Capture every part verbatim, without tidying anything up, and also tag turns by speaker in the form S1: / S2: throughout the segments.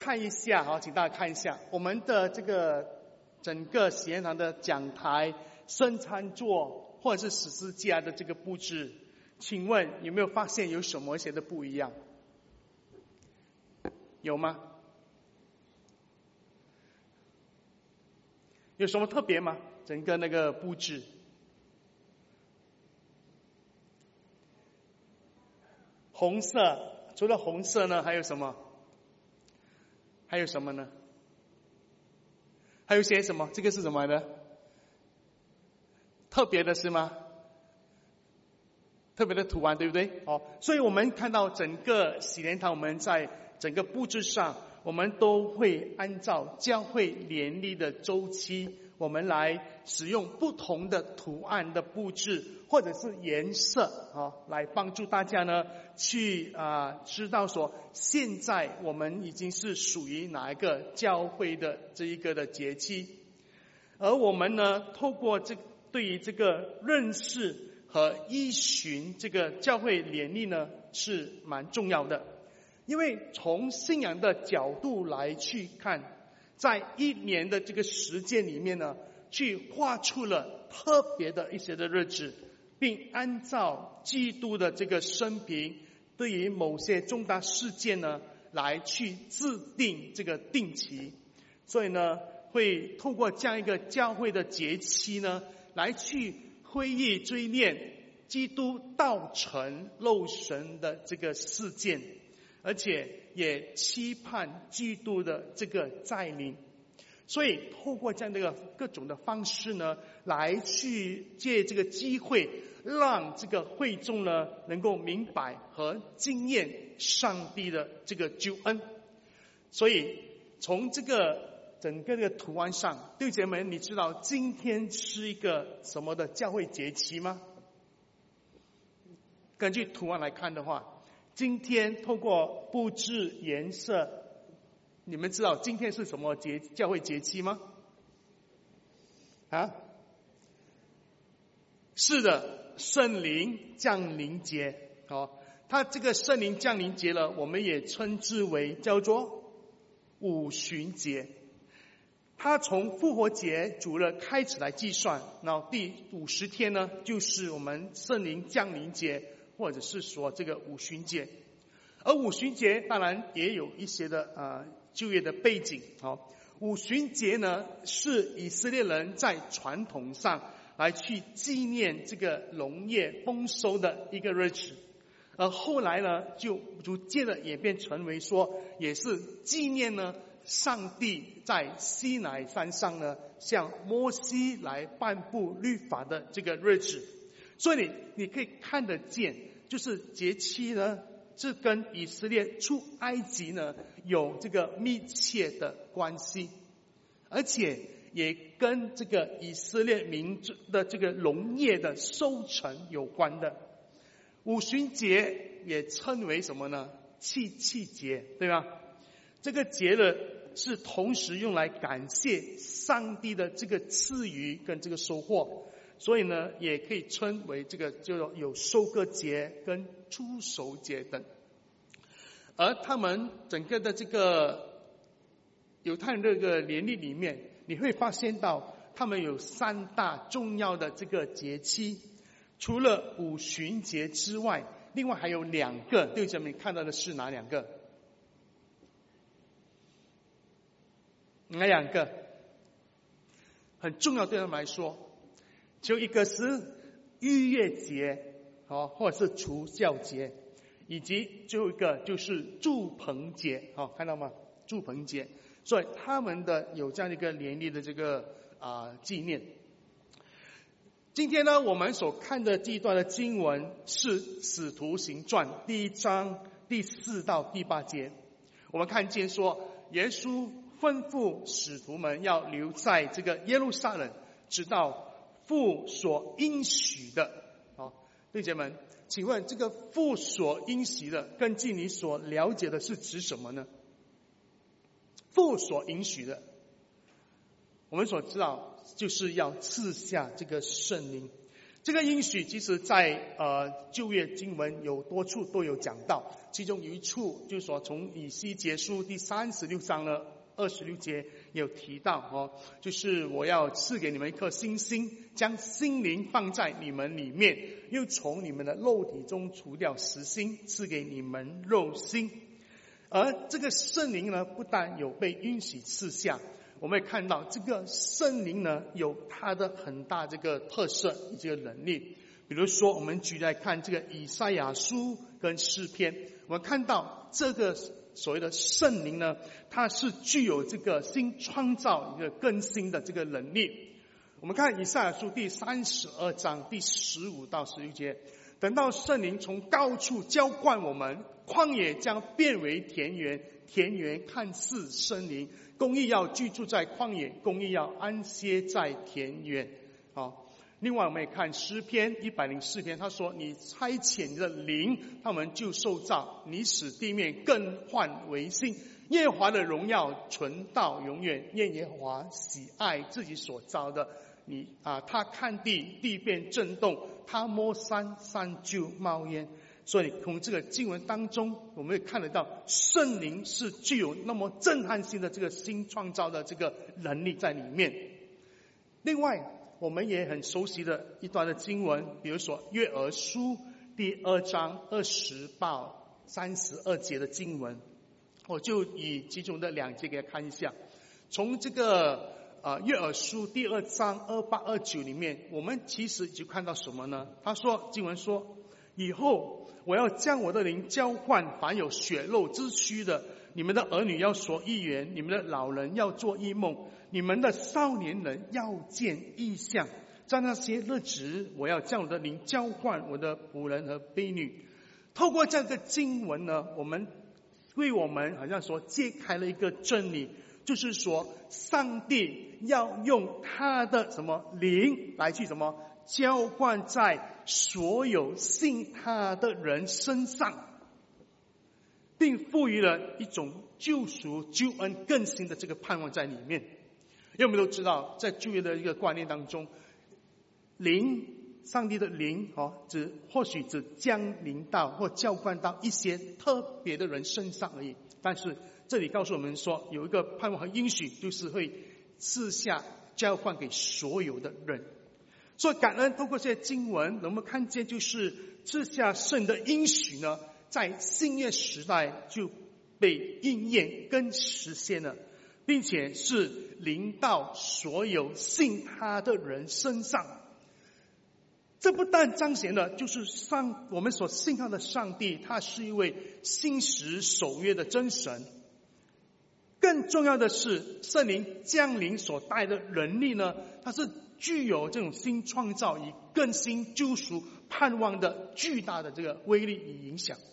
S1: 看一下，好，请大家看一下我们的这个整个喜宴堂的讲台、圣餐座或者是十字架的这个布置，请问有没有发现有什么一些的不一样？有吗？有什么特别吗？整个那个布置？红色，除了红色呢，还有什么？还有什么呢？还有些什么？这个是什么的？特别的是吗？特别的图案，对不对？哦，所以我们看到整个喜莲堂，我们在整个布置上，我们都会按照教会年历的周期，我们来使用不同的图案的布置或者是颜色啊，来帮助大家呢去啊、呃、知道说现在我们已经是属于哪一个教会的这一个的节期，而我们呢透过这对于这个认识和依循这个教会年历呢是蛮重要的，因为从信仰的角度来去看，在一年的这个时间里面呢，去画出了特别的一些的日子，并按照基督的这个生平，对于某些重大事件呢，来去制定这个定期。所以呢，会透过这样一个教会的节期呢，来去会议追念基督道成肉身的这个事件，而且也期盼基督的这个再临。所以透过这样的一个各种的方式呢，来去借这个机会，让这个会众呢能够明白和经验上帝的这个救恩。所以从这个整个这个图案上，弟兄姐妹们，你知道今天是一个什么的教会节期吗？根据图案来看的话，今天透过布置颜色，你们知道今天是什么节教会节期吗？啊？是的，圣灵降临节。哦，它这个圣灵降临节呢，我们也称之为叫做五旬节。它从复活节主日开始来计算，然后第五十天呢，就是我们圣灵降临节，或者是说这个五旬节。而五旬节当然也有一些的呃就业的背景。好，五旬节呢是以色列人在传统上来去纪念这个农业丰收的一个日子，而后来呢就逐渐的演变成为说，也是纪念呢上帝在西乃山上呢向摩西来颁布律法的这个日子。所以你你可以看得见，就是节期呢这跟以色列出埃及呢有这个密切的关系，而且也跟这个以色列民族的这个农业的收成有关的。五旬节也称为什么呢？契契节，对吧？这个节呢是同时用来感谢上帝的这个赐予跟这个收获，所以呢也可以称为这个就有收割节跟初熟节等。而他们整个的这个犹太人这个年历里面，你会发现到他们有三大重要的这个节期，除了五旬节之外，另外还有两个，弟兄姐妹看到的是哪两个？哪两个很重要对他们来说？就一个是逾越节，哦，或者是除酵节，以及最后一个就是住棚节，好，看到吗？住棚节，所以他们的有这样的一个年历的这个啊、呃、纪念。今天呢，我们所看的这一段的经文是《使徒行传》第一章第四到第八节。我们看见说，耶稣吩咐使徒们要留在这个耶路撒冷，直到父所应许的。好，弟兄姐妹们，请问这个父所应许的，根据你所了解的是指什么呢？父所应许的，我们所知道就是要赐下这个圣灵。 这个应许其实在呃旧约经文有多处都有讲到，其中有一处就是说从以西结书第三十六章呢二十六节有提到哦，就是我要赐给你们一颗新心，将心灵放在你们里面，又从你们的肉体中除掉实心，赐给你们肉心。而这个圣灵呢，不但有被允许赐下，我们也看到这个圣灵呢有它的很大这个特色以及能力。比如说我们举来看这个以赛亚书跟诗篇，我们看到这个所谓的圣灵呢，它是具有这个新创造一个更新的这个能力。我们看以赛亚书第三十二章第十五到十六节，等到圣灵从高处浇灌我们，旷野将变为田园，田园看似森林，公义要居住在旷野，公义要安歇在田园。好，另外我们也看诗篇一百零四篇，他说你差遣你的灵，他们就受造，你使地面更换为新，耶和华的荣耀存到永远，愿耶和华喜爱自己所造的。你啊，他看地，地便震动；他摸山，山就冒烟。所以从这个经文当中，我们也看得到圣灵是具有那么震撼性的这个新创造的这个能力在里面。另外我们也很熟悉的一段的经文，比如说约珥书第二章二十到三十二节的经文，我就以其中的两节给大家看一下。从这个呃约珥书第二章二八二九里面，我们其实就看到什么呢？他说经文说，以后我要将我的灵交换凡有血肉之躯的，你们的儿女要说预言，你们的老人要做异梦，你们的少年人要见异象。在那些日子，我要将我的灵交换我的仆人和婢女。透过这个经文呢，我们为我们好像说揭开了一个真理，就是说上帝要用他的什么灵来去什么交换在所有信他的人身上，并赋予了一种救赎、救恩更新的这个盼望在里面。因为我们都知道，在旧约的一个观念当中，灵，上帝的灵哦，只或许只降临到或浇灌到一些特别的人身上而已。但是这里告诉我们说，有一个盼望和应许，就是会赐下交换给所有的人。所以感恩透过这些经文，我们看见就是赐下圣的应许呢，在新约时代就被应验跟实现了，并且是临到所有信他的人身上。这不但彰显了就是上我们所信靠的上帝，他是一位信实守约的真神。更重要的是，圣灵降临所带的能力呢，它是具有这种新创造与更新救赎盼望的巨大的这个威力与影响。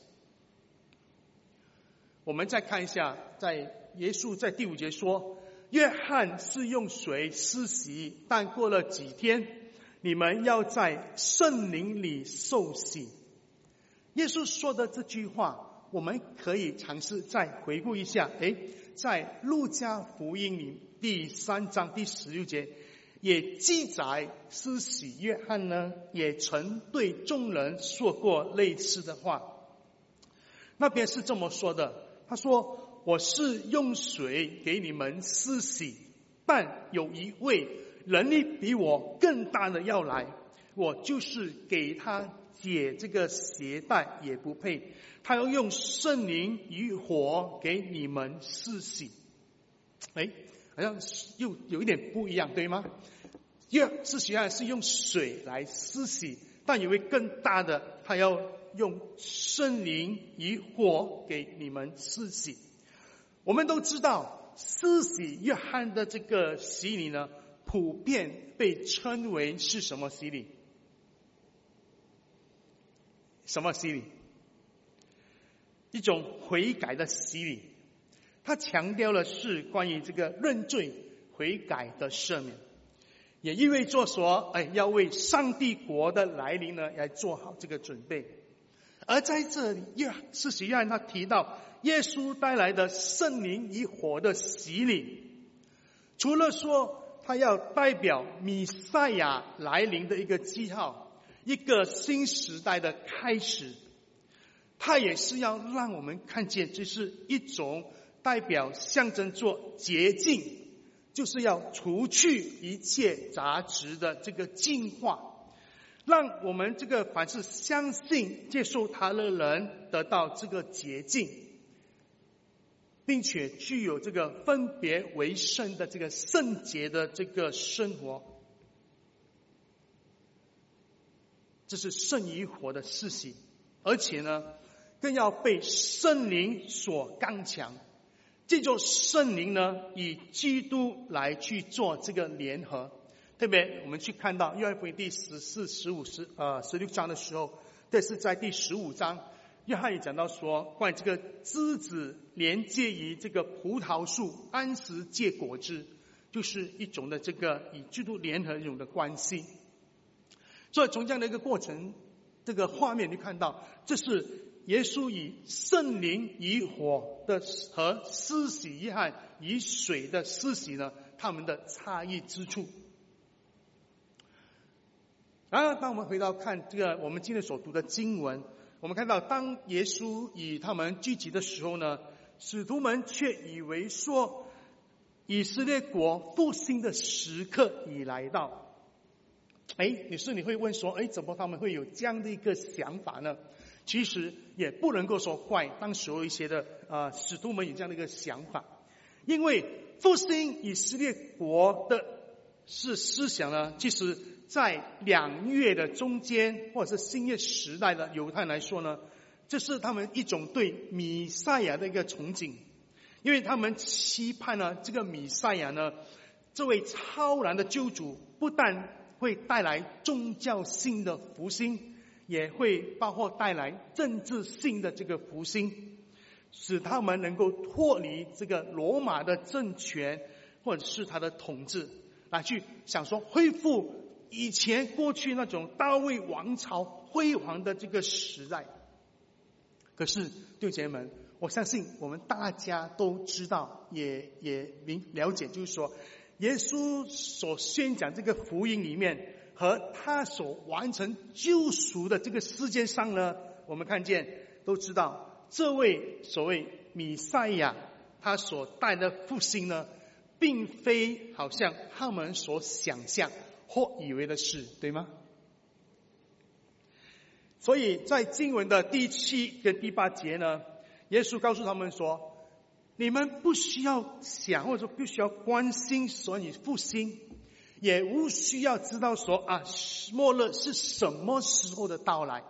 S1: 我们再看一下，在耶稣在第五节说，约翰是用水施洗，但过了几天，你们要在圣灵里受洗。耶稣说的这句话，我们可以尝试再回顾一下。诶，在路加福音里第三章第十六节也记载，施洗约翰呢也曾对众人说过类似的话。那边是这么说的，他说，我是用水给你们施洗，但有一位能力比我更大的要来，我就是给他解这个鞋带也不配，他要用圣灵与火给你们施洗。哎，好像又有一点不一样，对吗？约施洗约翰是用水来施洗，但有一位更大的，他要用圣灵与火给你们施洗。我们都知道，施洗约翰的这个洗礼呢，普遍被称为是什么洗礼？什么洗礼？一种悔改的洗礼。他强调的是关于这个认罪悔改的赦免，也意味着说，哎，要为上帝国的来临呢，来做好这个准备。而在这里，施洗约翰他提到耶稣带来的圣灵与火的洗礼，除了说他要代表弥赛亚来临的一个记号， 一个新时代的开始。它也是要让我们看见，这是一种代表象征做洁净，就是要除去一切杂质的这个净化，让我们这个凡是相信接受他的人得到这个洁净，并且具有这个分别为圣的这个圣洁的这个生活。这是圣与火的施洗，而且呢更要被圣灵所刚强。这种圣灵呢以基督来去做这个联合。特别我们去看到约翰福音第十四、十五、十呃十六章的时候，这是在第十五章，约翰也讲到说，关于这个枝子连接于这个葡萄树，按时结果子，就是一种的这个以基督联合一种的关系。所以从这样的一个过程，这个画面你看到，这是耶稣以圣灵以火的和施洗约翰以水的施洗呢，他们的差异之处。然后当我们回到看这个我们今天所读的经文，我们看到当耶稣与他们聚集的时候呢，使徒们却以为说以色列国复兴的时刻已来到。哎，于是你会问说，哎，怎么他们会有这样的一个想法呢？其实也不能够说怪当时有一些的呃使徒们有这样的一个想法，因为复兴以色列国的是思想呢，其实在两月的中间，或者是新约时代的犹太人来说呢，这是他们一种对弥赛亚的一个憧憬，因为他们期盼呢，这个弥赛亚呢，这位超然的救主，不但会带来宗教性的复兴，也会包括带来政治性的这个复兴，使他们能够脱离这个罗马的政权或者是他的统治，来去想说恢复以前过去那种大卫王朝辉煌的这个时代。可是弟兄姐妹们，我相信我们大家都知道，也也明了解，就是说耶稣所宣讲这个福音里面和他所完成救赎的这个世界上呢，我们看见都知道，这位所谓弥赛亚他所带的复兴呢，并非好像他们所想象或以为的事，对吗？所以在经文的第七跟第八节呢，耶稣告诉他们说，你们不需要想，或者说不需要关心所以复兴，也无需要知道说啊末日是什么时候的到来。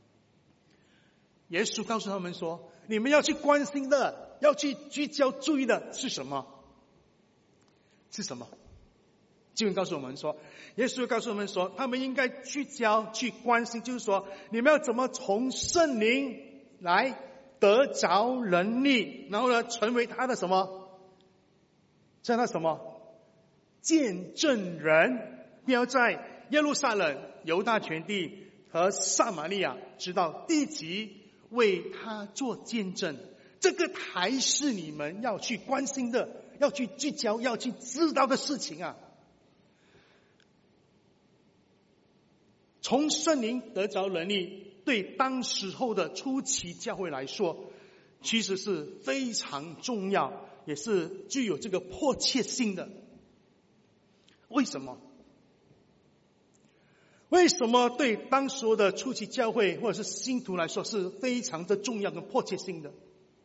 S1: 耶稣告诉他们说，你们要去关心的，要去聚焦注意的是什么？是什么？经文告诉我们说，耶稣告诉我们说，他们应该聚焦去关心，就是说你们要怎么从圣灵来得着能力，然后呢成为他的什么？成为他什么？见证人，并要在耶路撒冷、犹大全地和撒玛利亚直到地极为他做见证。这个才是你们要去关心的，要去聚焦，要去知道的事情啊。从圣灵得着能力，对当时候的初期教会来说，其实是非常重要，也是具有这个迫切性的。为什么？为什么对当时的初期教会或者是信徒来说是非常的重要跟迫切性的？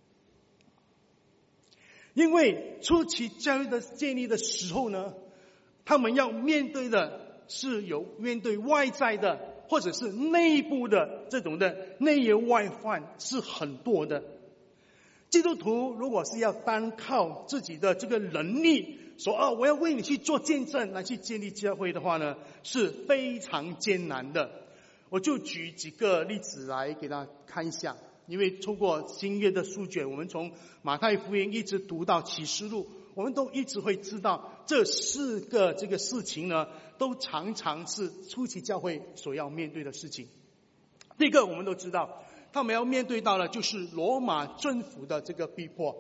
S1: 因为初期教会的建立的时候呢，他们要面对的是有面对外在的或者是内部的这种的内忧外患是很多的。基督徒如果是要单靠自己的这个能力说啊，我要为你去做见证来去建立教会的话呢，是非常艰难的。我就举几个例子来给大家看一下。因为通过新约的书卷，我们从马太福音一直读到启示录，我们都一直会知道这四个这个事情呢，都常常是初期教会所要面对的事情。第一个我们都知道，他们要面对到的就是罗马政府的这个逼迫。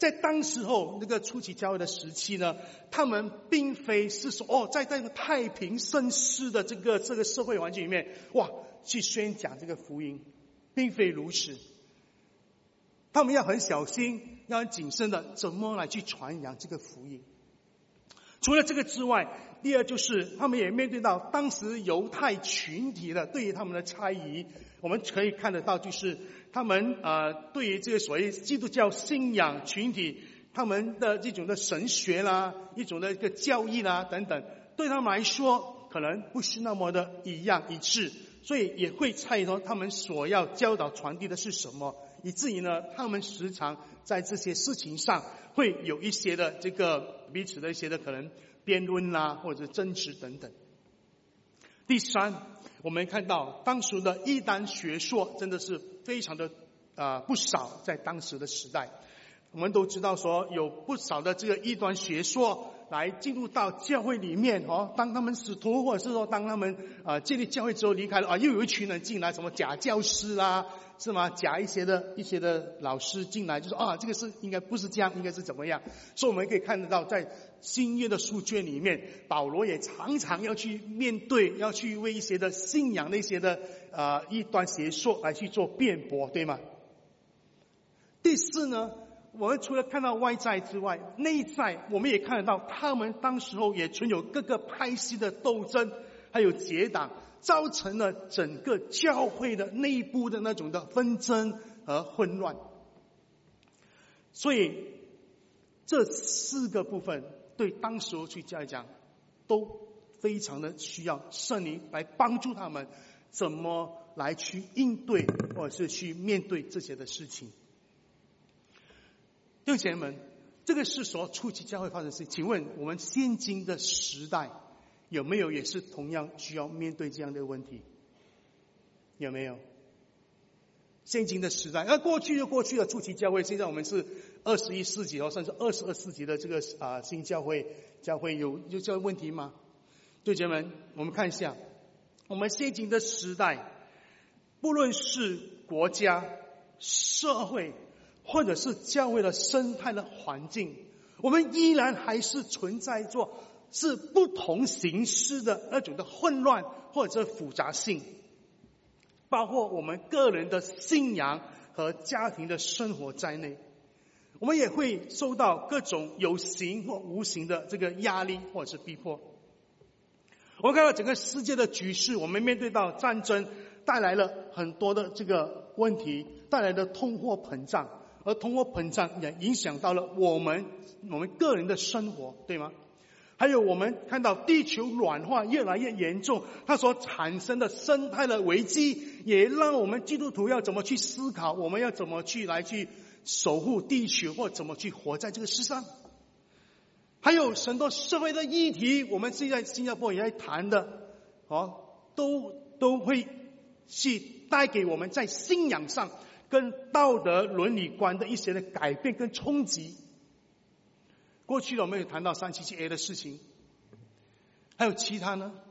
S1: 在当时候那个初期教会的时期呢，他们并非是说哦，在这个太平盛世的这个这个社会环境里面，哇，去宣讲这个福音，并非如此。他们要很小心，要很谨慎的怎么来去传扬这个福音。除了这个之外，第二就是他们也面对到当时犹太群体的对于他们的猜疑。我们可以看得到，就是他们呃对于这个所谓基督教信仰群体，他们的这种的神学啦，一种的一个教义啦等等，对他们来说可能不是那么的一样一致，所以也会猜疑说他们所要教导传递的是什么，以至于呢，他们时常在这些事情上会有一些的这个彼此的一些的可能辩论啦，或者争执等等。第三，我们看到当时的异端学说真的是非常的啊、呃、不少，在当时的时代，我们都知道说有不少的这个异端学说来进入到教会里面哦，当他们使徒或者是说当他们啊、呃、建立教会之后离开了啊，又有一群人进来，什么假教师啦，是吗？假一些的一些的老师进来，就说啊，这个是应该不是这样，应该是怎么样？所以我们可以看得到，在新约的书卷里面，保罗也常常要去面对，要去为一些的信仰的一些的呃异端邪说来去做辩驳，对吗？第四呢，我们除了看到外在之外，内在我们也看得到，他们当时候也存有各个派系的斗争，还有结党，造成了整个教会的内部的那种的纷争和混乱。所以这四个部分对当时候去教会讲都非常的需要圣灵来帮助他们怎么来去应对或者是去面对这些的事情。弟兄姐妹们，这个是所初期教会发生的事，请问我们现今的时代有没有也是同样需要面对这样的问题？有没有？现今的时代，而过去就过去了，初期教会，现在我们是二十一世纪哦，甚至二十二世纪的这个啊、呃、新教会，教会有有这个问题吗？弟兄姐妹们，我们看一下，我们现今的时代，不论是国家、社会，或者是教会的生态的环境，我们依然还是存在着是不同形式的那种的混乱或者复杂性，包括我们个人的信仰和家庭的生活在内，我们也会受到各种有形或无形的这个压力或者是逼迫。我们看到整个世界的局势，我们面对到战争带来了很多的这个问题，带来的通货膨胀，而通货膨胀也影响到了我们我们个人的生活，对吗？还有我们看到地球暖化越来越严重，它所产生的生态的危机，也让我们基督徒要怎么去思考，我们要怎么去来去守护地球，或怎么去活在这个世上。还有很多社会的议题，我们现在新加坡也在谈的哦，都都会去带给我们在信仰上跟道德伦理观的一些的改变跟冲击。过去我们有谈到三七七 A 的事情，还有其他呢？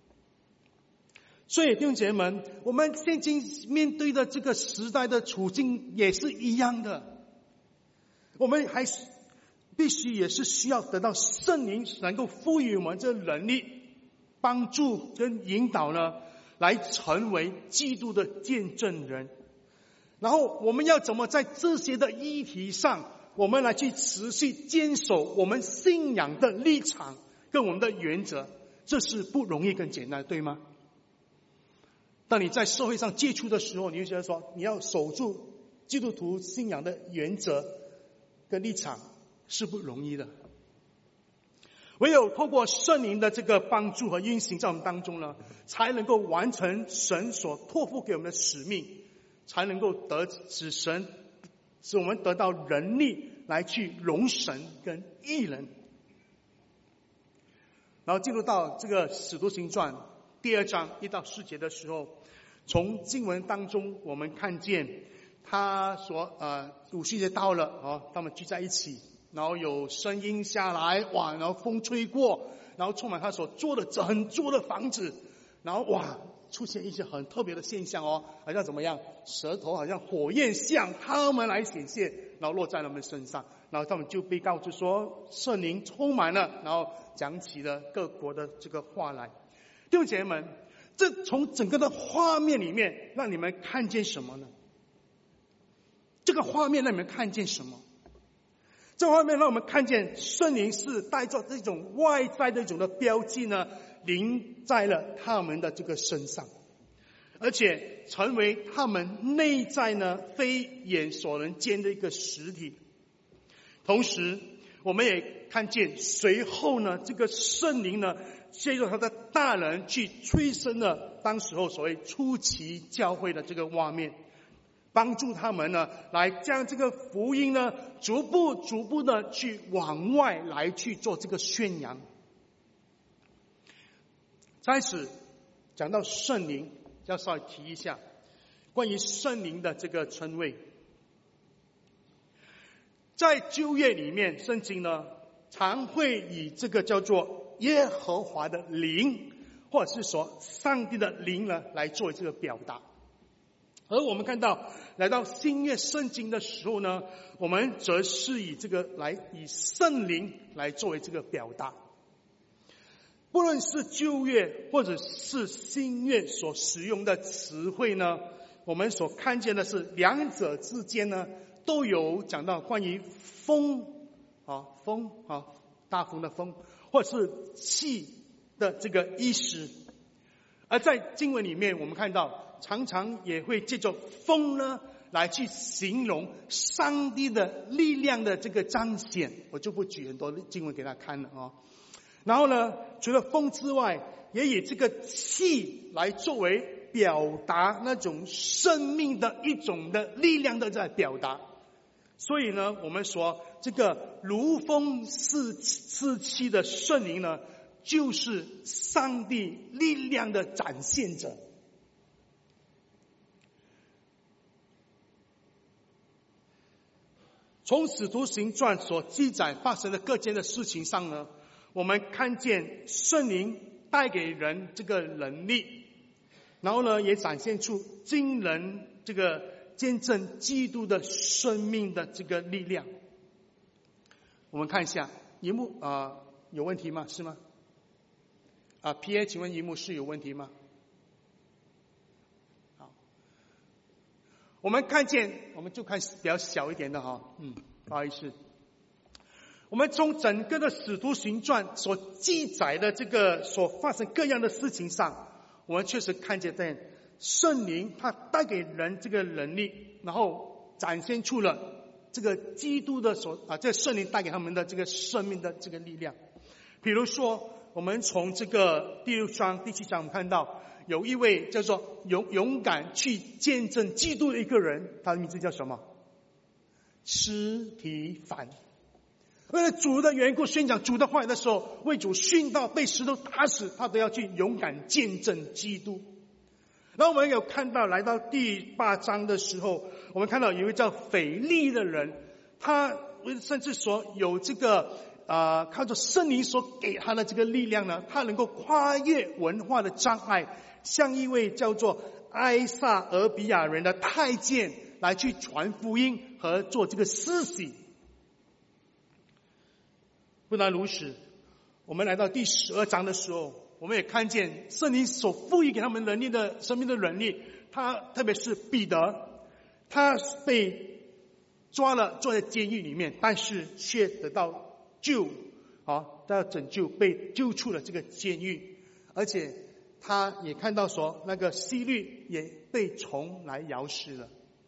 S1: 所以弟兄姐妹们，我们现今面对的这个时代的处境也是一样的，我们还是必须也是需要得到圣灵能够赋予我们这能力，帮助跟引导呢，来成为基督的见证人。然后我们要怎么在这些的议题上，我们来去持续坚守我们信仰的立场跟我们的原则，这是不容易跟简单，对吗？当你在社会上接触的时候，你就觉得说你要守住基督徒信仰的原则跟立场是不容易的。唯有透过圣灵的这个帮助和运行在我们当中呢，才能够完成神所托付给我们的使命，才能够得使神使我们得到能力来去容神跟义人。然后进入到这个使徒行传第二章一到四节的时候，从经文当中我们看见他所呃五旬节到了哦，他们聚在一起，然后有声音下来，哇，然后风吹过，然后充满他所做的整座的房子，然后哇出现一些很特别的现象哦，好像怎么样，舌头好像火焰向他们来显现，然后落在他们身上，然然后他们就被告知说圣灵充满了，然后讲起了各国的这个话来。弟兄姐妹们，这从整个的画面里面让你们看见什么呢？这个画面让你们看见什么？这画面让我们看见圣灵是带着这种外在的一种的标记呢，临在了他们的这个身上，而且成为他们内在呢非眼所能见的一个实体。同时我们也看见随后呢，这个圣灵呢借着他的大能去催生了当时候所谓初期教会的这个画面，帮助他们呢来将这个福音呢逐步逐步的去往外来去做这个宣扬。在此讲到圣灵，要稍微提一下关于圣灵的这个称谓。在旧约里面，圣经呢常会以这个叫做耶和华的灵，或者是说上帝的灵呢来做这个表达。而我们看到来到新约圣经的时候呢，我们则是以这个来以圣灵来作为这个表达。不论是旧约或者是新约所使用的词汇呢，我们所看见的是两者之间呢都有讲到关于风啊风啊大风的风，或者是气的这个意思。而在经文里面我们看到常常也会借着风呢来去形容上帝的力量的这个彰显，我就不举很多经文给他看了啊。然后呢，除了风之外，也以这个气来作为表达那种生命的一种的力量的在表达。所以呢，我们说这个如风似似气的圣灵呢，就是上帝力量的展现者。从使徒行传所记载发生的各件的事情上呢，我们看见圣灵带给人这个能力，然后呢也展现出惊人这个见证基督的生命的这个力量。我们看一下荧幕啊、呃，有问题吗？是吗？啊 ，P A， 请问荧幕是有问题吗？好，我们看见，我们就看比较小一点的哈，嗯，不好意思。我们从整个的使徒行传所记载的这个所发生各样的事情上，我们确实看见在圣灵他带给人这个能力，然后展现出了这个基督的所啊，这个圣灵带给他们的这个生命的这个力量。比如说，我们从这个第六章、第七章，我们看到有一位叫做勇勇敢去见证基督的一个人，他的名字叫什么？司提反。为了主的缘故宣讲主的话语的时候，为主殉道被石头打死，他都要去勇敢见证基督。然后我们有看到来到第八章的时候，我们看到有一位叫腓力的人，他甚至说有这个呃靠着圣灵所给他的这个力量呢，他能够跨越文化的障碍，向一位叫做埃撒俄比亚人的太监来去传福音和做这个施洗。不但如此，我们来到第十二章的时候，我们也看见圣灵所赋予给他们能力的生命的能力。他特别是彼得，他被抓了，坐在监狱里面，但是却得到救，啊，得到拯救，被救出了这个监狱。而且他也看到说，那个希律也被虫来咬死了。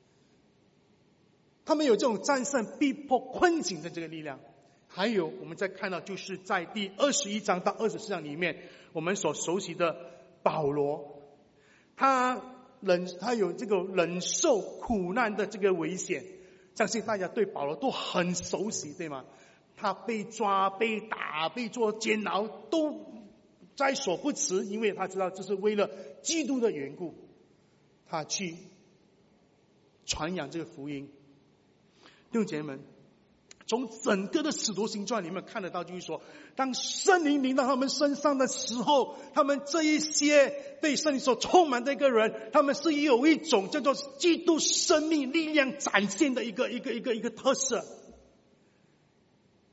S1: 他们有这种战胜逼迫困境的这个力量。还有我们再看到，就是在第二十一章到二十四章里面，我们所熟悉的保罗，他忍他有这个忍受苦难的这个危险，相信大家对保罗都很熟悉，对吗？他被抓、被打、被做监牢，都在所不辞，因为他知道这是为了基督的缘故，他去传扬这个福音。弟兄姐妹们，从整个的使徒行传里面看得到，就是说当圣灵临到他们身上的时候，他们这一些被圣灵所充满的一个人，他们是有一种叫做基督生命力量展现的一个一个一个一个特色。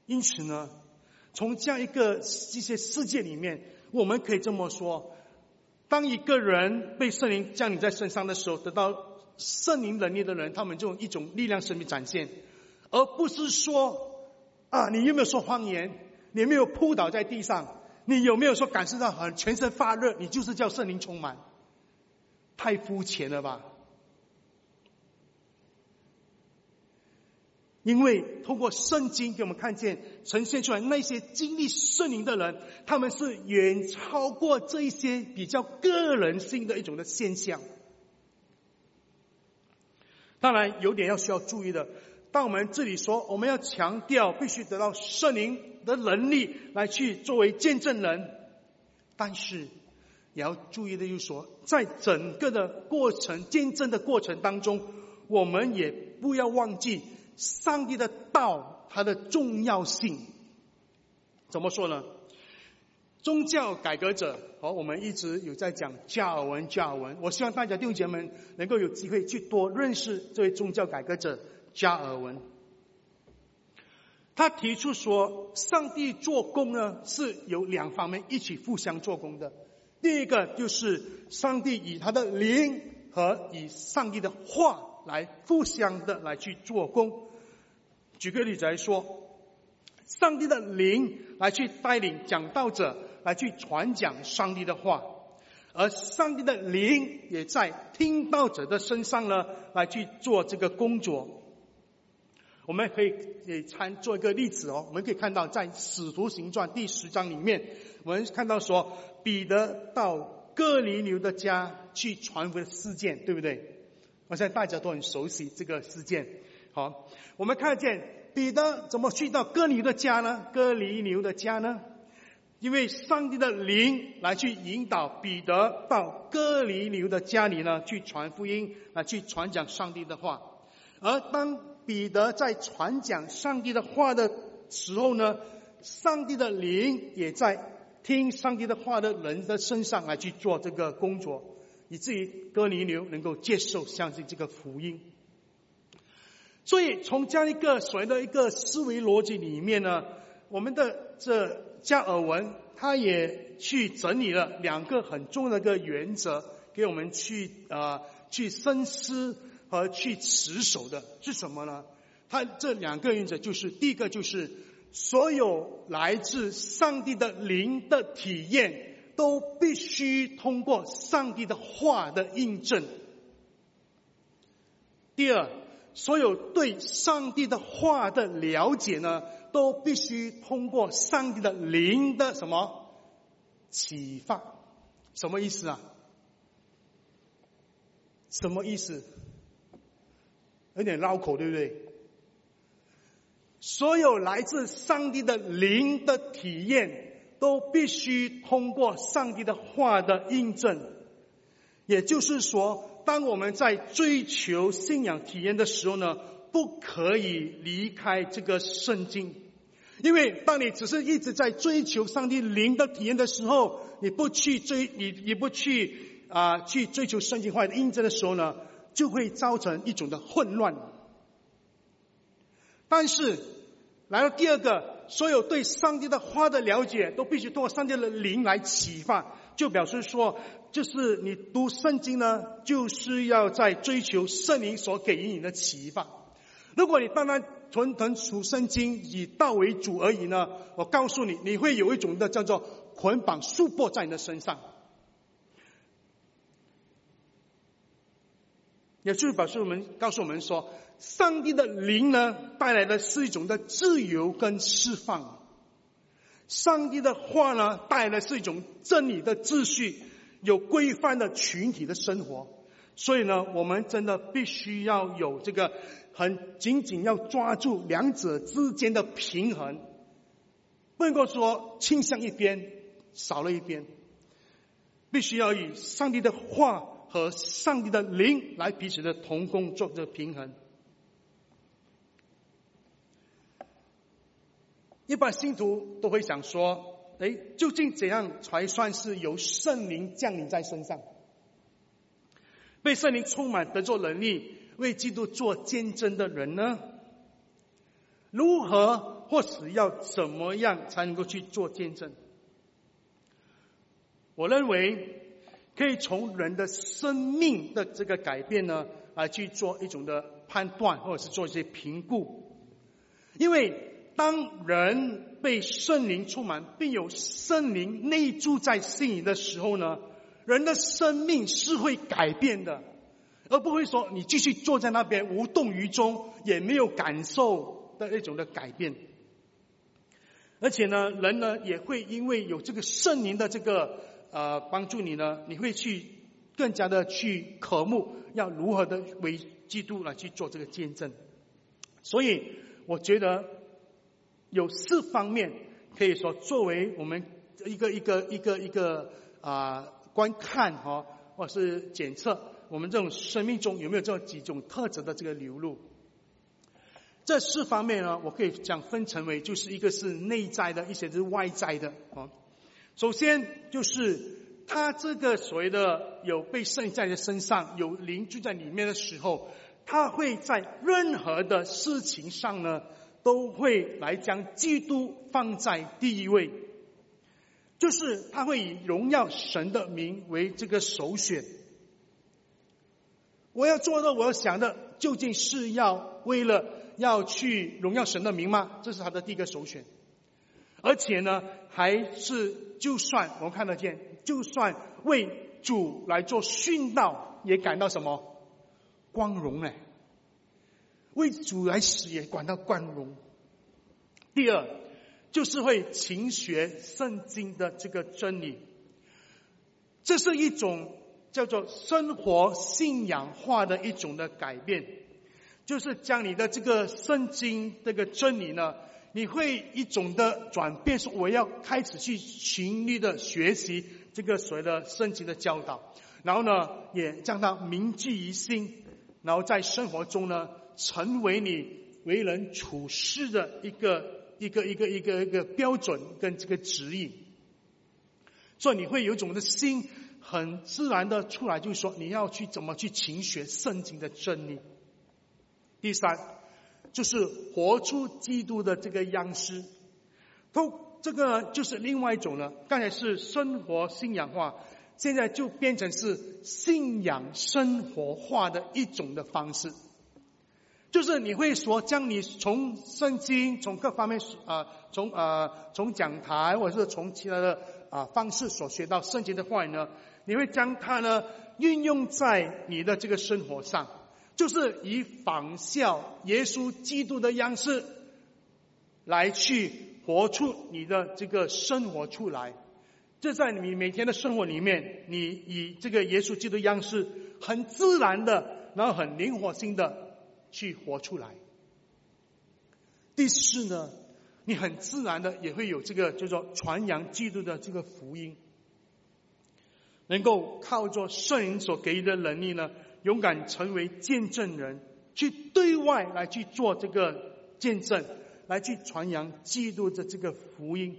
S1: 因此呢，从这样一个一些世界里面，我们可以这么说，当一个人被圣灵降临在身上的时候，得到圣灵能力的人，他们就有一种力量生命展现，而不是说啊，你有没有说方言，你有没有扑倒在地上，你有没有说感受到很全身发热，你就是叫圣灵充满，太肤浅了吧。因为通过圣经给我们看见呈现出来那些经历圣灵的人，他们是远超过这一些比较个人性的一种的现象。当然有点要需要注意的，当我们这里说我们要强调必须得到圣灵的能力来去作为见证人，但是也要注意的就是说，在整个的过程见证的过程当中，我们也不要忘记上帝的道它的重要性。怎么说呢？宗教改革者，哦，我们一直有在讲加尔文加尔文，我希望大家弟兄姐妹们能够有机会去多认识这位宗教改革者加尔文。他提出说，上帝做工呢是有两方面一起互相做工的。第一个就是上帝以他的灵和以上帝的话来互相的来去做工。举个例子来说，上帝的灵来去带领讲道者来去传讲上帝的话，而上帝的灵也在听道者的身上呢来去做这个工作。我们可以也参做一个例子哦，我们可以看到在使徒行传第十章里面，我们看到说彼得到哥尼流的家去传福音的事件，对不对？我相信大家都很熟悉这个事件。好，我们看见彼得怎么去到哥尼流的家呢？哥尼流的家呢？因为上帝的灵来去引导彼得到哥尼流的家里呢，去传福音，来去传讲上帝的话。而当彼得在传讲上帝的话的时候呢，上帝的灵也在听上帝的话的人的身上来去做这个工作，以至于哥尼流能够接受相信这个福音。所以从这样一个所谓的一个思维逻辑里面呢，我们的这加尔文他也去整理了两个很重要的一个原则，给我们去呃去深思和去持守的是什么呢？他这两个原则就是，第一个就是所有来自上帝的灵的体验都必须通过上帝的话的印证。第二，所有对上帝的话的了解呢，都必须通过上帝的灵的什么启发。什么意思啊？什么意思？有点绕口，对不对？所有来自上帝的灵的体验都必须通过上帝的话的印证。也就是说，当我们在追求信仰体验的时候呢，不可以离开这个圣经。因为当你只是一直在追求上帝灵的体验的时候，你不去追你你不去啊、呃、去追求圣经话的印证的时候呢，就会造成一种的混乱。但是来到第二个，所有对上帝的话的了解都必须通过上帝的灵来启发，就表示说，就是你读圣经呢，就是要在追求圣灵所给予你的启发。如果你单单纯纯读圣经以道为主而已呢，我告诉你，你会有一种的叫做捆绑束缚在你的身上。也就是表示我们告诉我们说，上帝的灵呢带来的是一种的自由跟释放，上帝的话呢带来的是一种真理的秩序，有规范的群体的生活。所以呢，我们真的必须要有这个很紧紧要抓住两者之间的平衡，不能够说倾向一边少了一边，必须要以上帝的话和上帝的灵来彼此的同工做这个平衡。一般信徒都会想说，诶，究竟怎样才算是由圣灵降临在身上，被圣灵充满得做能力为基督做见证的人呢？如何或是要怎么样才能够去做见证？我认为可以从人的生命的这个改变呢，来去做一种的判断，或者是做一些评估。因为当人被圣灵充满，并有圣灵内住在心里的时候呢，人的生命是会改变的，而不会说你继续坐在那边无动于衷，也没有感受的那种的改变。而且呢，人呢也会因为有这个圣灵的这个呃帮助你呢，你会去更加的去渴慕要如何的为基督来去做这个见证。所以我觉得有四方面可以说作为我们一个一个一个一个啊、呃、观看哈、哦，或是检测我们这种生命中有没有这几种特质的这个流露。这四方面呢，我可以讲分成为，就是一个是内在的，一些是外在的啊。首先就是他这个所谓的有被圣灵在你身上，有灵住在里面的时候，他会在任何的事情上呢，都会来将基督放在第一位，就是他会以荣耀神的名为这个首选。我要做的，我要想的，究竟是要为了要去荣耀神的名吗？这是他的第一个首选。而且呢，还是就算我们看得见，就算为主来做殉道，也感到什么光荣呢？为主来死也感到光荣。第二，就是会勤学圣经的这个真理，这是一种叫做生活信仰化的一种的改变，就是将你的这个圣经这个真理呢，你会一种的转变，说我要开始去勤力的学习这个所谓的圣经的教导，然后呢，也将它铭记于心，然后在生活中呢，成为你为人处事的一个一个一个一个一个标准跟这个指引。所以你会有一种的心很自然的出来，就是说你要去怎么去勤学圣经的真理。第三，就是活出基督的这个样式。都这个就是另外一种了，刚才是生活信仰化，现在就变成是信仰生活化的一种的方式。就是你会说，将你从圣经从各方面啊、呃，从啊、呃、从讲台或者是从其他的啊、呃、方式所学到圣经的话语呢，你会将它呢运用在你的这个生活上，就是以仿效耶稣基督的样式来去活出你的这个生活出来。这在你每天的生活里面，你以这个耶稣基督的样式很自然的，然后很灵活性的去活出来。第四呢，你很自然的也会有这个叫做传扬基督的这个福音，能够靠着圣灵所给予的能力呢，勇敢成为见证人，去对外来去做这个见证，来去传扬基督的这个福音。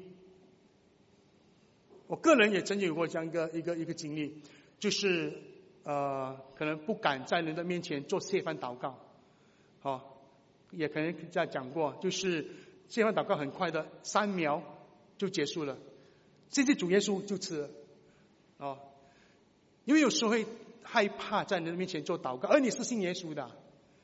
S1: 我个人也曾经有过这样一个一个一个经历，就是呃，可能不敢在人的面前做谢饭祷告。哦，也可能在讲过，就是谢饭祷告很快的三秒就结束了，谢谢主耶稣就吃了。哦，因为有时候会害怕在人的面前做祷告，而你是信耶稣的。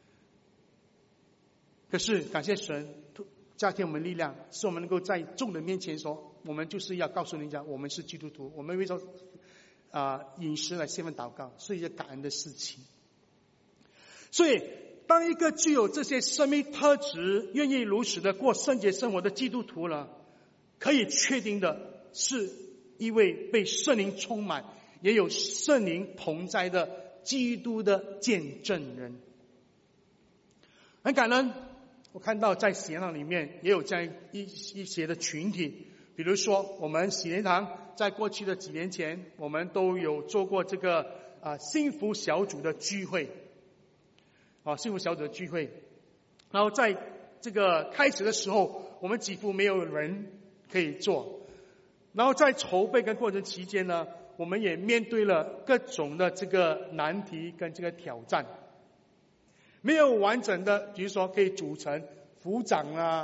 S1: 可是感谢神加添我们力量，使我们能够在众人面前说，我们就是要告诉人家我们是基督徒，我们为着啊饮食来谢饭祷告，是一件感恩的事情。所以当一个具有这些生命特质，愿意如此的过圣洁生活的基督徒呢，可以确定的是一位被圣灵充满，也有圣灵同在的基督的见证人。很感恩，我看到在喜莲堂里面也有这样一一些的群体，比如说我们喜莲堂在过去的几年前，我们都有做过这个啊、呃、幸福小组的聚会。啊，幸福小组的聚会，然后在这个开始的时候，我们几乎没有人可以做，然后在筹备跟过程期间呢，我们也面对了各种的这个难题跟这个挑战，没有完整的，比如说可以组成副长啊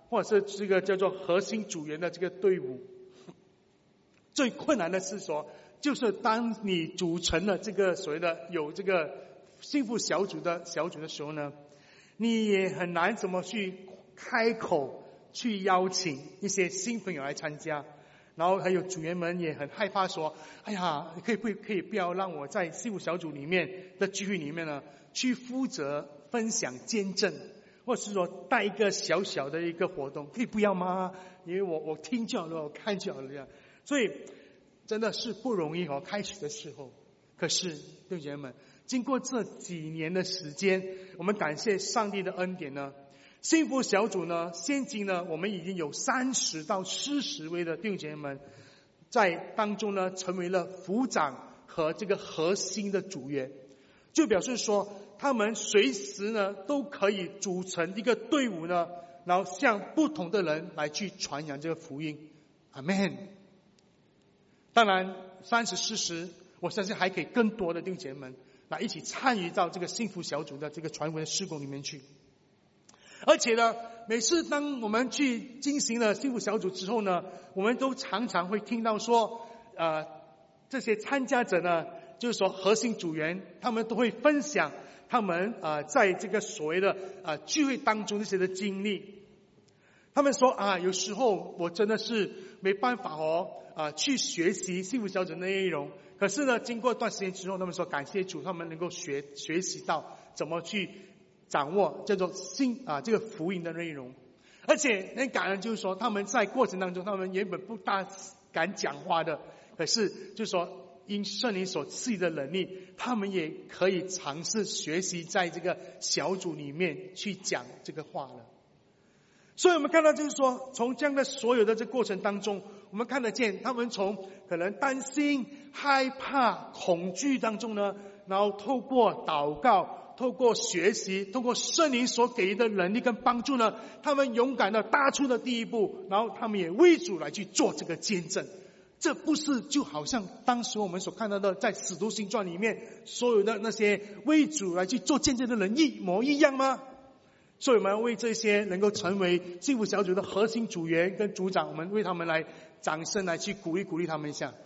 S1: 或者是这个叫做核心组员的这个队伍。最困难的是说，就是当你组成了这个所谓的有这个幸福小组的小组的时候呢，你也很难怎么去开口去邀请一些新朋友来参加。然后还有组员们也很害怕说，哎呀，可以不可以不要让我在幸福小组里面的聚会里面呢，去负责分享见证，或者是说带一个小小的一个活动，可以不要吗？因为我我听就好了，我看就好了这样。所以真的是不容易哦，开始的时候。可是弟兄姐妹们，经过这几年的时间，我们感谢上帝的恩典呢，幸福小组呢，现今呢，我们已经有三十到四十位的弟兄姐妹们在当中呢，成为了副长和这个核心的组员，就表示说，他们随时呢都可以组成一个队伍呢，然后向不同的人来去传扬这个福音。阿们。当然，三十四十，我相信还可以更多的弟兄姐妹们来一起参与到这个幸福小组的这个传福音的事工里面去。而且呢，每次当我们去进行了幸福小组之后呢，我们都常常会听到说，呃，这些参加者呢，就是说核心组员，他们都会分享他们呃在这个所谓的呃聚会当中这些的经历。他们说啊，有时候我真的是没办法哦，啊、呃、去学习幸福小组的内容。可是呢，经过一段时间之后，他们说感谢主，他们能够学学习到怎么去掌握叫做信啊这个福音的内容。而且很感恩，就是说他们在过程当中，他们原本不大敢讲话的，可是就是说因圣灵所赐予的能力，他们也可以尝试学习在这个小组里面去讲这个话了。所以我们看到就是说，从这样的所有的这过程当中，我们看得见他们从可能担心、害怕、恐惧当中呢，然后透过祷告，透过学习，透过圣灵所给予的能力跟帮助呢，他们勇敢的踏出了第一步，然后他们也为主来去做这个见证。这不是就好像当时我们所看到的在使徒行传里面所有的那些为主来去做见证的人一模一样吗？所以我们要为这些能够成为幸福小组的核心组员跟组长，我们为他们来掌声来去鼓励鼓励他们一下。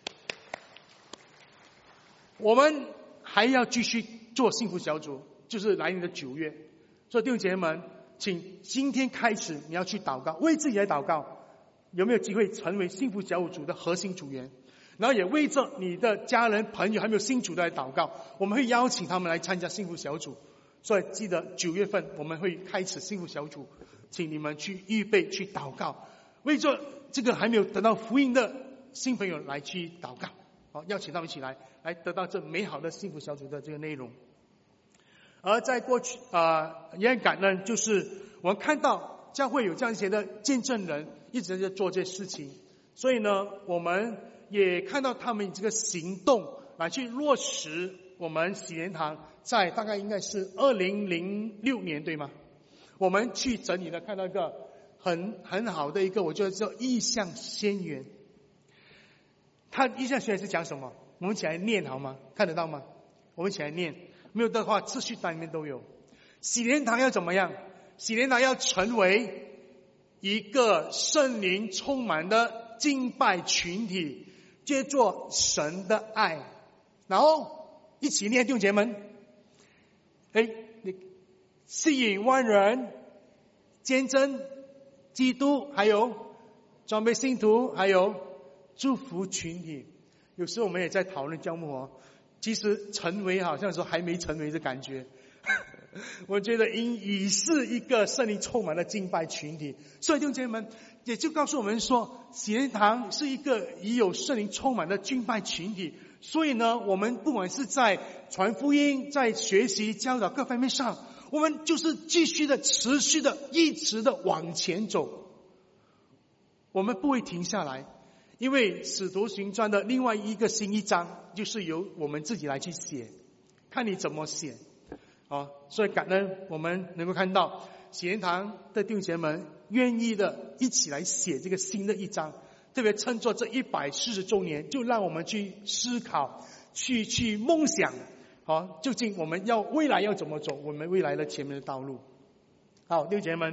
S1: 我们还要继续做幸福小组，就是来年的九月。所以弟兄姐妹们，请今天开始你要去祷告，为自己来祷告，有没有机会成为幸福小组的核心组员？然后也为着你的家人朋友还没有信主的来祷告，我们会邀请他们来参加幸福小组。所以记得九月份我们会开始幸福小组，请你们去预备去祷告，为着这个还没有得到福音的新朋友来去祷告。好，邀请他们一起来，来得到这美好的幸福小组的这个内容。而在过去啊、呃，也很感恩，就是我们看到教会有这样一些的见证人一直在做这些事情，所以呢，我们也看到他们这个行动来去落实我们喜莲堂在大概应该是二零零六年对吗？我们去整理了，看到一个很很好的一个，我觉得叫意象先言。他意象先言是讲什么？我们一起来念好吗？看得到吗？我们一起来念。没有的话，秩序单里面都有。喜莲堂要怎么样？喜莲堂要成为一个圣灵充满的敬拜群体，借着神的爱，然后一起念弟兄姐妹们，哎，你吸引万人，见证基督，还有装备信徒，还有祝福群体。有时候我们也在讨论教牧哦，其实成为好像说还没成为的感觉。我觉得应已是一个圣灵充满的敬拜群体，所以弟兄姐妹们也就告诉我们说，喜莲堂是一个已有圣灵充满的敬拜群体。所以呢，我们不管是在传福音、在学习、教导各方面上，我们就是继续的、持续的、一直的往前走，我们不会停下来。因为使徒行传的另外一个新一章，就是由我们自己来去写，看你怎么写。啊，所以感恩我们能够看到喜莲堂的弟兄姐妹们愿意的一起来写这个新的一章，特别趁着这一百四十周年，就让我们去思考，去去梦想，好，究竟我们要未来要怎么走，我们未来的前面的道路。好，弟兄姐妹们，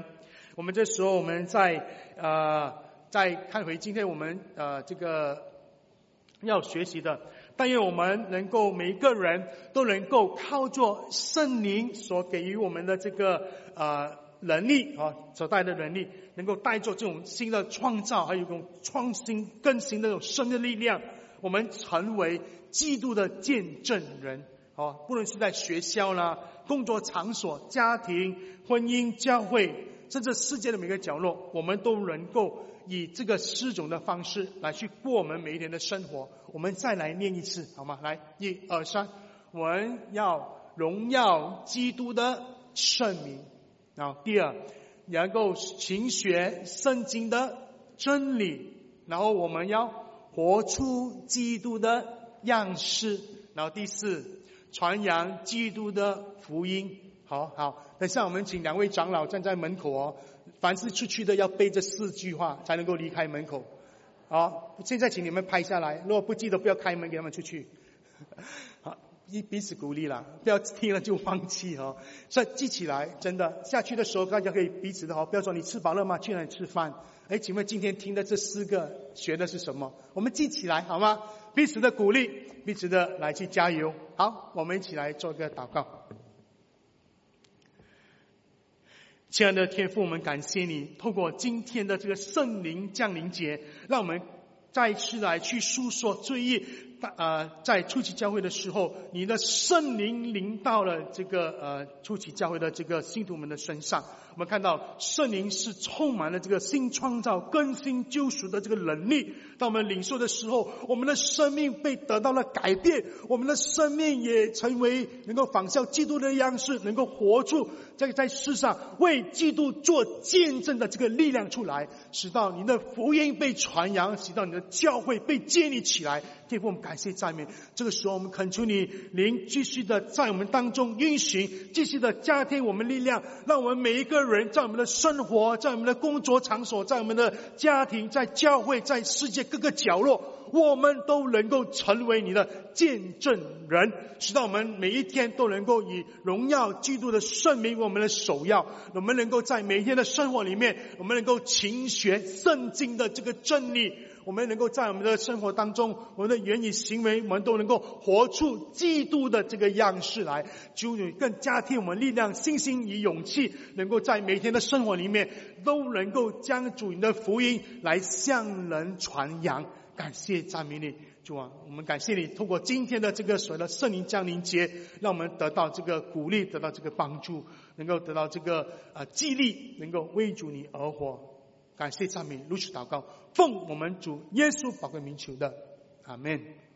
S1: 我们这时候我们在呃再看回今天我们呃这个要学习的，但愿我们能够每一个人都能够靠着圣灵所给予我们的这个呃能力啊，所带的能力，能够带着这种新的创造，还有一种创新更新的这种生的力量，我们成为基督的见证人啊！不论是在学校啦、工作场所、家庭、婚姻、教会，甚至世界的每个角落，我们都能够以这个四种的方式来去过我们每一天的生活。我们再来念一次好吗？来，一二三，我们要荣耀基督的圣名。然后第二，能够勤学圣经的真理，然后我们要活出基督的样式。然后第四，传扬基督的福音。好好，等下我们请两位长老站在门口哦，凡是出去的要背这四句话才能够离开门口。好，现在请你们拍下来，如果不记得不要开门给他们出去。好，彼此鼓励啦，不要听了就放弃哦。所以记起来，真的下去的时候大家可以彼此的哦，不要说你吃饱了吗？去哪里吃饭？哎，请问今天听的这四个学的是什么？我们记起来好吗？彼此的鼓励，彼此的来去加油。好，我们一起来做个祷告。亲爱的天父，我们感谢你，透过今天的这个圣灵降临节，让我们再次来去诉说罪孽。呃，在初期教会的时候，你的圣灵临到了这个呃初期教会的这个信徒们的身上。我们看到圣灵是充满了这个新创造、更新、救赎的这个能力。当我们领受的时候，我们的生命被得到了改变，我们的生命也成为能够仿效基督的样式，能够活出在在世上为基督做见证的这个力量出来，使到你的福音被传扬，使到你的教会被建立起来。天父，我们感谢赞美。这个时候我们恳求你灵继续的在我们当中运行，继续的加添我们力量，让我们每一个人在我们的生活，在我们的工作场所，在我们的家庭，在教会，在世界各个角落，我们都能够成为你的见证人，使到我们每一天都能够以荣耀基督的圣名为我们的首要。我们能够在每一天的生活里面，我们能够勤学圣经的这个真理，我们能够在我们的生活当中，我们的言语行为，我们都能够活出基督的这个样式来。求你更加添我们力量、信心与勇气，能够在每天的生活里面都能够将主你的福音来向人传扬。感谢赞美你，主啊，我们感谢你，透过今天的这个所谓的圣灵降临节，让我们得到这个鼓励，得到这个帮助，能够得到这个呃激励，能够为主你而活。感谢赞美，如此祷告，奉我们主耶稣宝贵名求的，阿们。